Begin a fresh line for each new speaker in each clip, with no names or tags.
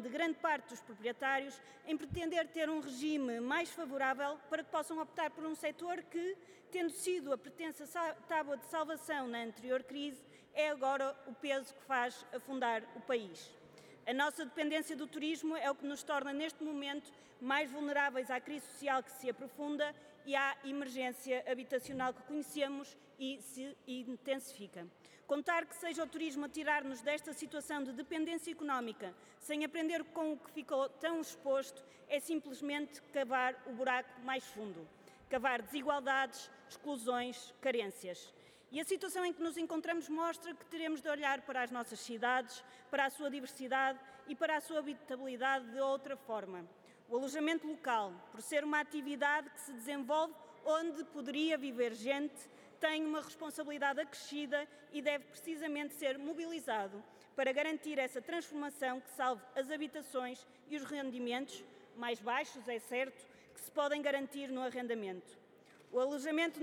de grande parte dos proprietários em pretender ter um regime mais favorável para que possam optar por um setor que, tendo sido a pretensa tábua de salvação na anterior crise, é agora o peso que faz afundar o país. A nossa dependência do turismo é o que nos torna, neste momento, mais vulneráveis à crise social que se aprofunda e à emergência habitacional que conhecemos e se intensifica. Contar que seja o turismo a tirar-nos desta situação de dependência económica, sem aprender com o que ficou tão exposto, é simplesmente cavar o buraco mais fundo. Cavar desigualdades, exclusões, carências. E a situação em que nos encontramos mostra que teremos de olhar para as nossas cidades, para a sua diversidade e para a sua habitabilidade de outra forma. O alojamento local, por ser uma atividade que se desenvolve onde poderia viver gente, tem uma responsabilidade acrescida e deve precisamente ser mobilizado para garantir essa transformação que salve as habitações e os rendimentos, mais baixos, é certo, que se podem garantir no arrendamento. O alojamento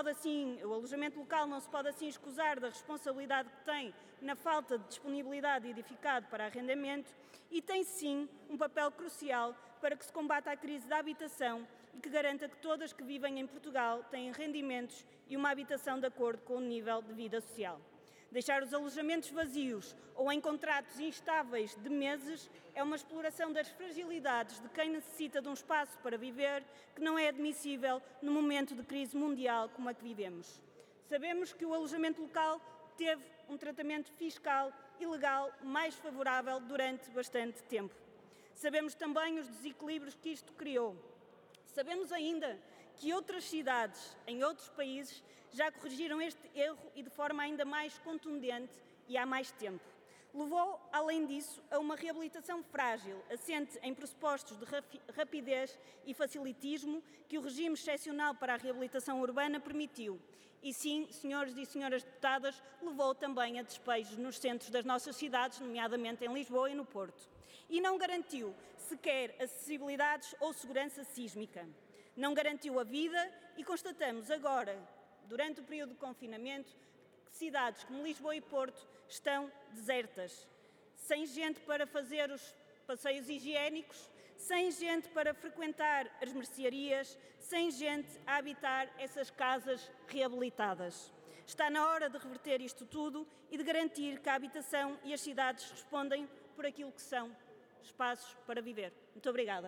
local não se pode assim escusar da responsabilidade que tem na falta de disponibilidade de edificado para arrendamento e tem sim um papel crucial para que se combata a crise da habitação e que garanta que todas que vivem em Portugal têm rendimentos e uma habitação de acordo com o nível de vida social. Deixar os alojamentos vazios ou em contratos instáveis de meses é uma exploração das fragilidades de quem necessita de um espaço para viver que não é admissível no momento de crise mundial como a que vivemos. Sabemos que o alojamento local teve um tratamento fiscal e legal mais favorável durante bastante tempo. Sabemos também os desequilíbrios que isto criou. Sabemos ainda que outras cidades, em outros países, já corrigiram este erro e de forma ainda mais contundente e há mais tempo. Levou, além disso, a uma reabilitação frágil, assente em pressupostos de rapidez e facilitismo que o regime excepcional para a reabilitação urbana permitiu. E sim, senhores e senhoras deputadas, levou também a despejos nos centros das nossas cidades, nomeadamente em Lisboa e no Porto. E não garantiu sequer acessibilidades ou segurança sísmica. Não garantiu a vida e constatamos agora, durante o período de confinamento, que cidades como Lisboa e Porto estão desertas, sem gente para fazer os passeios higiênicos, sem gente para frequentar as mercearias, sem gente a habitar essas casas reabilitadas. Está na hora de reverter isto tudo e de garantir que a habitação e as cidades respondem por aquilo que são espaços para viver. Muito obrigada.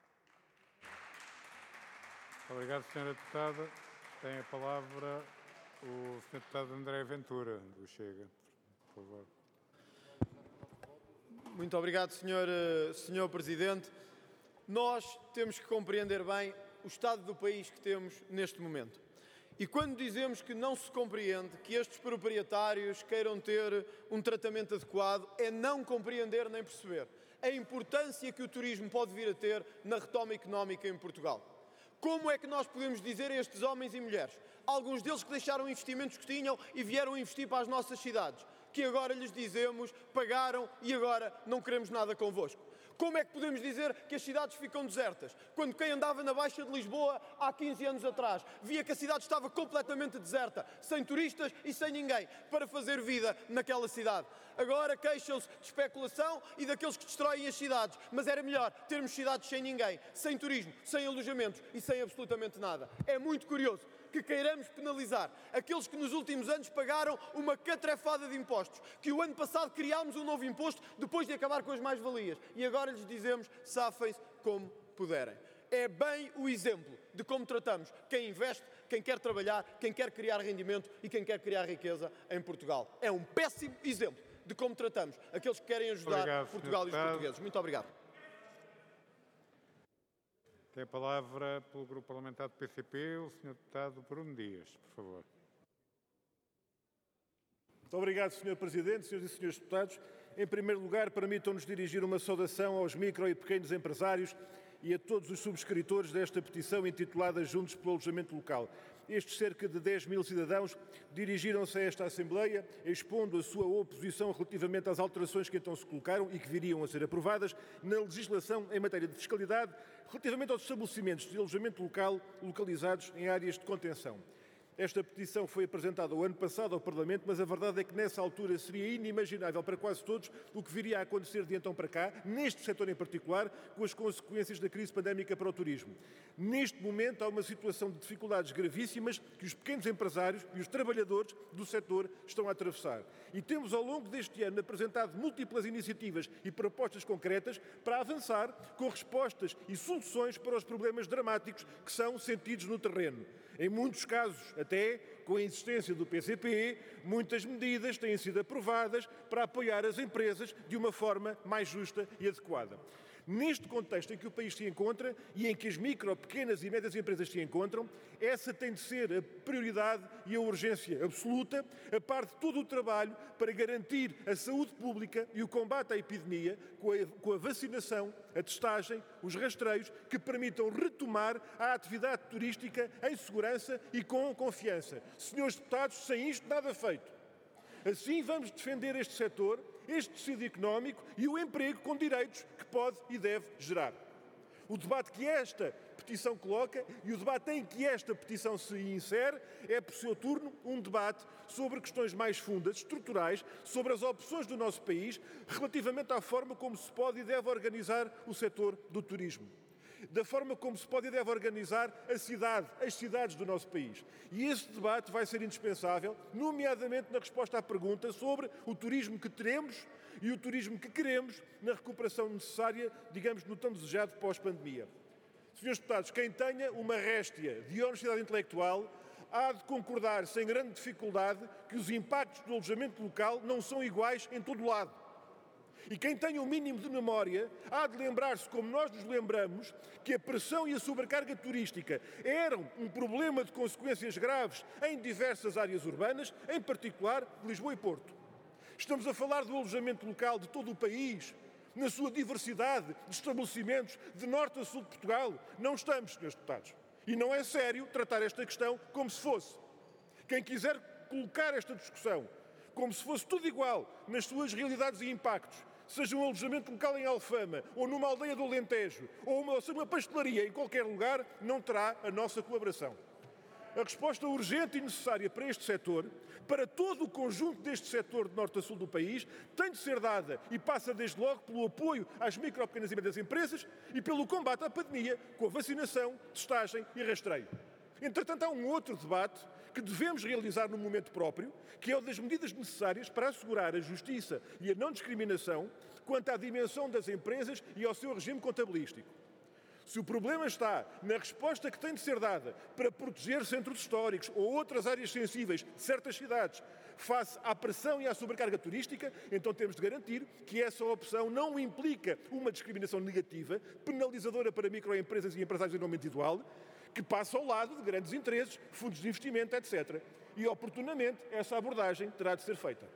Obrigado, Sra. Deputada. Tem a palavra o Sr. Deputado André Ventura, do Chega. Por favor.
Muito obrigado, Sr. Presidente. Nós temos que compreender bem o estado do país que temos neste momento. E quando dizemos que não se compreende que estes proprietários queiram ter um tratamento adequado, é não compreender nem perceber a importância que o turismo pode vir a ter na retoma económica em Portugal. Como é que nós podemos dizer a estes homens e mulheres, alguns deles que deixaram investimentos que tinham e vieram investir para as nossas cidades, que agora lhes dizemos, pagaram e agora não queremos nada convosco? Como é que podemos dizer que as cidades ficam desertas, quando quem andava na Baixa de Lisboa há 15 anos atrás via que a cidade estava completamente deserta, sem turistas e sem ninguém para fazer vida naquela cidade? Agora queixam-se de especulação e daqueles que destroem as cidades, mas era melhor termos cidades sem ninguém, sem turismo, sem alojamentos e sem absolutamente nada. É muito curioso que queiramos penalizar aqueles que nos últimos anos pagaram uma catrefada de impostos, que o ano passado criámos um novo imposto depois de acabar com as mais-valias e agora lhes dizemos safem-se como puderem. É bem o exemplo de como tratamos quem investe, quem quer trabalhar, quem quer criar rendimento e quem quer criar riqueza em Portugal. É um péssimo exemplo de como tratamos aqueles que querem ajudar Portugal e os portugueses. Muito obrigado.
Tem a palavra pelo Grupo Parlamentar do PCP o Sr. Deputado Bruno Dias, por favor.
Muito obrigado, Sr. Presidente, Srs. e Srs. Deputados. Em primeiro lugar, permitam-nos dirigir uma saudação aos micro e pequenos empresários e a todos os subscritores desta petição intitulada Juntos pelo Alojamento Local. Estes cerca de 10 mil cidadãos dirigiram-se a esta Assembleia expondo a sua oposição relativamente às alterações que então se colocaram e que viriam a ser aprovadas na legislação em matéria de fiscalidade relativamente aos estabelecimentos de alojamento local localizados em áreas de contenção. Esta petição foi apresentada o ano passado ao Parlamento, mas a verdade é que nessa altura seria inimaginável para quase todos o que viria a acontecer de então para cá, neste setor em particular, com as consequências da crise pandémica para o turismo. Neste momento há uma situação de dificuldades gravíssimas que os pequenos empresários e os trabalhadores do setor estão a atravessar. E temos ao longo deste ano apresentado múltiplas iniciativas e propostas concretas para avançar com respostas e soluções para os problemas dramáticos que são sentidos no terreno. Em muitos casos, até com a existência do PCP, muitas medidas têm sido aprovadas para apoiar as empresas de uma forma mais justa e adequada. Neste contexto em que o país se encontra e em que as micro, pequenas e médias empresas se encontram, essa tem de ser a prioridade e a urgência absoluta, a par de todo o trabalho para garantir a saúde pública e o combate à epidemia com a vacinação, a testagem, os rastreios que permitam retomar a atividade turística em segurança e com confiança. Senhores deputados, sem isto nada feito. Assim vamos defender este setor, este tecido económico e o emprego com direitos que pode e deve gerar. O debate que esta petição coloca e o debate em que esta petição se insere é, por seu turno, um debate sobre questões mais fundas, estruturais, sobre as opções do nosso país relativamente à forma como se pode e deve organizar o setor do turismo. Da forma como se pode e deve organizar a cidade, as cidades do nosso país. E esse debate vai ser indispensável, nomeadamente na resposta à pergunta sobre o turismo que teremos e o turismo que queremos na recuperação necessária, digamos, no tão desejado pós-pandemia. Senhores deputados, quem tenha uma réstia de honestidade intelectual há de concordar sem grande dificuldade que os impactos do alojamento local não são iguais em todo o lado. E quem tem um mínimo de memória há de lembrar-se, como nós nos lembramos, que a pressão e a sobrecarga turística eram um problema de consequências graves em diversas áreas urbanas, em particular Lisboa e Porto. Estamos a falar do alojamento local de todo o país, na sua diversidade de estabelecimentos, de norte a sul de Portugal. Não estamos, senhores deputados. E não é sério tratar esta questão como se fosse. Quem quiser colocar esta discussão como se fosse tudo igual nas suas realidades e impactos, seja um alojamento local em Alfama, ou numa aldeia do Alentejo, ou uma pastelaria em qualquer lugar, não terá a nossa colaboração. A resposta urgente e necessária para este setor, para todo o conjunto deste setor de norte a sul do país, tem de ser dada e passa desde logo pelo apoio às micro, pequenas e médias empresas e pelo combate à pandemia, com a vacinação, testagem e rastreio. Entretanto, há um outro debate que devemos realizar no momento próprio, que é o das medidas necessárias para assegurar a justiça e a não discriminação quanto à dimensão das empresas e ao seu regime contabilístico. Se o problema está na resposta que tem de ser dada para proteger centros históricos ou outras áreas sensíveis de certas cidades face à pressão e à sobrecarga turística, então temos de garantir que essa opção não implica uma discriminação negativa, penalizadora para microempresas e empresários em nome individual, que passa ao lado de grandes interesses, fundos de investimento, etc. E, oportunamente, essa abordagem terá de ser feita.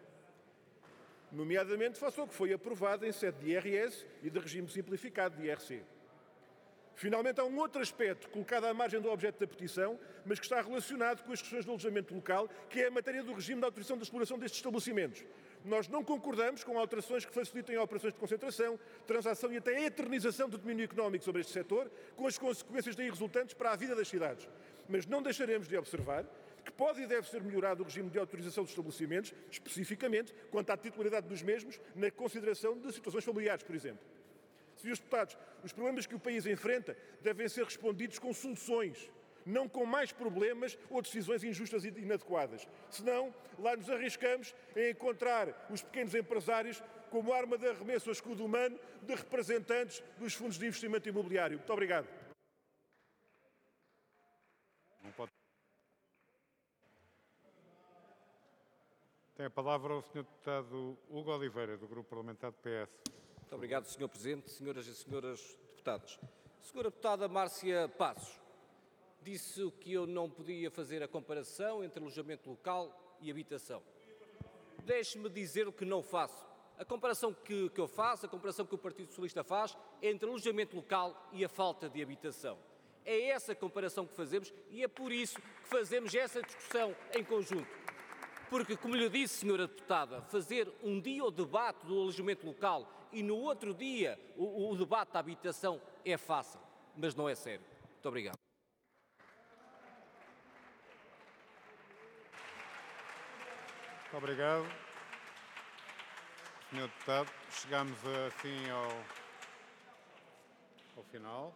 Nomeadamente, face ao que foi aprovado em sede de IRS e de regime simplificado de IRC. Finalmente, há um outro aspecto colocado à margem do objeto da petição, mas que está relacionado com as questões do alojamento local, que é a matéria do regime de autorização de exploração destes estabelecimentos. Nós não concordamos com alterações que facilitem operações de concentração, transação e até a eternização do domínio económico sobre este setor, com as consequências daí resultantes para a vida das cidades. Mas não deixaremos de observar que pode e deve ser melhorado o regime de autorização dos estabelecimentos, especificamente quanto à titularidade dos mesmos, na consideração de situações familiares, por exemplo. Senhores deputados, os problemas que o país enfrenta devem ser respondidos com soluções, não com mais problemas ou decisões injustas e inadequadas. Senão, lá nos arriscamos a encontrar os pequenos empresários como arma de arremesso ao escudo humano de representantes dos fundos de investimento imobiliário. Muito obrigado.
Tem a palavra o Sr. Deputado Hugo Oliveira, do Grupo Parlamentar do PS.
Muito obrigado, Sr. Presidente, senhoras e senhores deputados. Senhora Deputada Márcia Passos, disse que eu não podia fazer a comparação entre alojamento local e habitação. Deixe-me dizer o que não faço. A comparação que eu faço, a comparação que o Partido Socialista faz, é entre alojamento local e a falta de habitação. É essa comparação que fazemos e é por isso que fazemos essa discussão em conjunto. Porque, como lhe disse, senhora deputada, fazer um dia o debate do alojamento local e no outro dia o debate da habitação é fácil, mas não é sério. Muito obrigado.
Muito obrigado. Senhor Deputado, chegamos assim ao final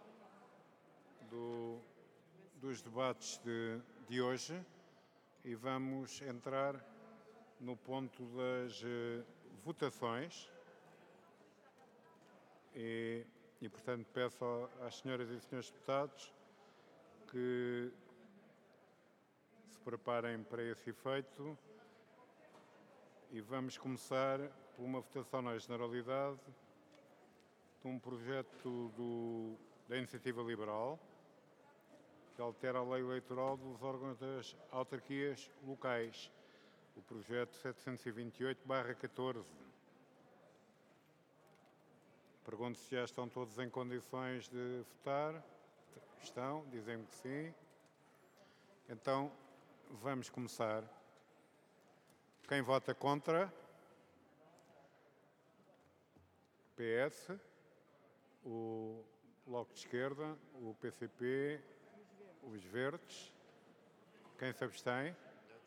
dos debates de hoje e vamos entrar no ponto das votações e, portanto, peço às senhoras e senhores deputados que se preparem para esse efeito e vamos começar por uma votação na generalidade de um projeto da Iniciativa Liberal que altera a lei eleitoral dos órgãos das autarquias locais, o projeto 728/14. Pergunto se já estão todos em condições de votar. Estão? Dizem-me que sim. Então, vamos começar. Quem vota contra? PS, o Bloco de Esquerda, o PCP, os Verdes. Quem se abstém?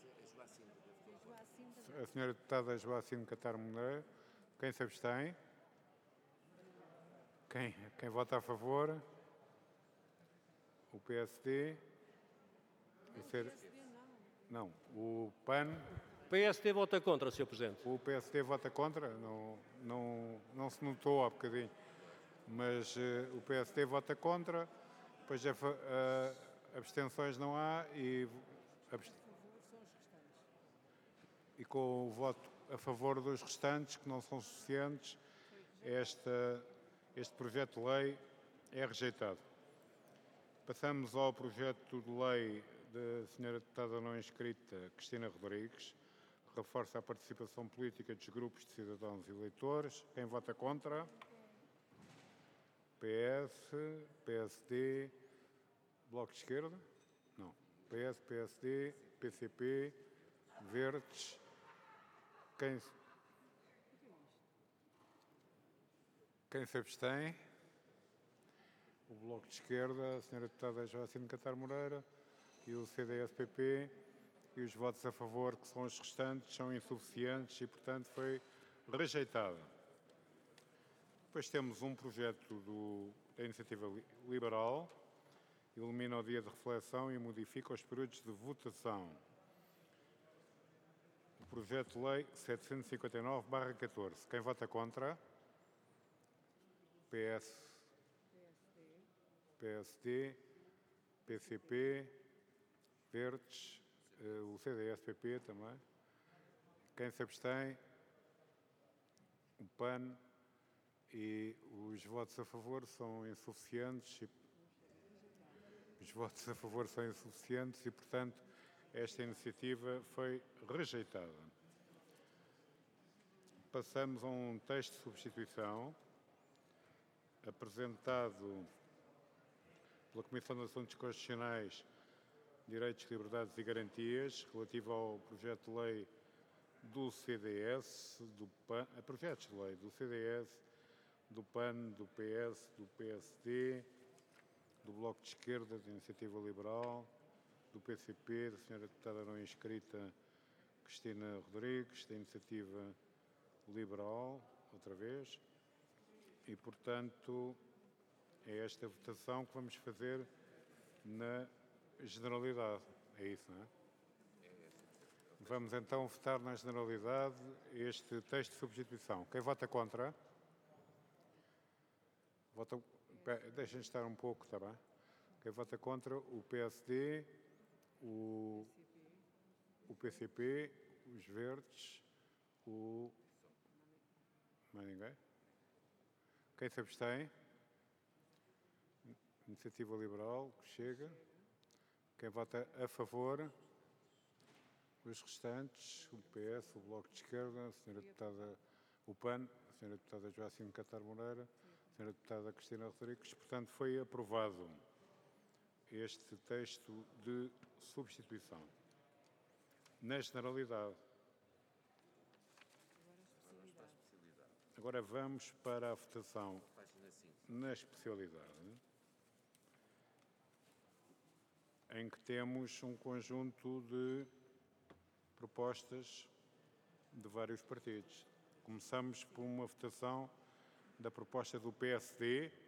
A senhora deputada Joacine Catar Moreira. Quem se abstém? Quem vota a favor? O PSD? Não. O PAN?
O PSD vota contra, Sr. Presidente.
O PSD vota contra? Não se notou há bocadinho. Mas o PSD vota contra, depois abstenções não há e com o voto a favor dos restantes, que não são suficientes, este projeto de lei é rejeitado. Passamos ao projeto de lei da senhora deputada não inscrita Cristina Rodrigues, que reforça a participação política dos grupos de cidadãos e eleitores. Quem vota contra? PS, PSD, Bloco de Esquerda? Não. PS, PSD, PCP, Verdes. Quem se abstém? O Bloco de Esquerda, a senhora deputada Joacine Catar Moreira e o CDS-PP, e os votos a favor, que são os restantes, são insuficientes e, portanto, foi rejeitada. Depois temos um projeto da Iniciativa Liberal, elimina o dia de reflexão e modifica os períodos de votação. O projeto de lei 759/14. Quem vota contra? PS, PSD, PCP, Verdes, o CDS-PP também. Quem se abstém? O PAN. E os votos a favor são insuficientes. E, portanto, esta iniciativa foi rejeitada. Passamos a um texto de substituição apresentado pela Comissão de Assuntos Constitucionais, Direitos, Liberdades e Garantias, relativo ao projeto de lei do CDS, projetos de lei do CDS, do PAN, do PS, do PSD, do Bloco de Esquerda, da Iniciativa Liberal, do PCP, da senhora deputada não inscrita Cristina Rodrigues, da Iniciativa Liberal, outra vez, e, portanto, é esta votação que vamos fazer na generalidade. É isso, não é? Vamos então votar na generalidade este texto de substituição. Quem vota contra? Deixem estar um pouco, está bem? Quem vota contra? O PSD, o PCP, os Verdes, mais ninguém? Quem se abstém? Iniciativa Liberal, que chega. Quem vota a favor? Os restantes, o PS, o Bloco de Esquerda, a senhora deputada, o PAN, a senhora deputada Joacine Catar Moreira, a senhora deputada Cristina Rodrigues. Portanto, foi aprovado este texto de substituição. Na generalidade. Agora vamos para a votação na especialidade, em que temos um conjunto de propostas de vários partidos. Começamos por uma votação da proposta do PSD,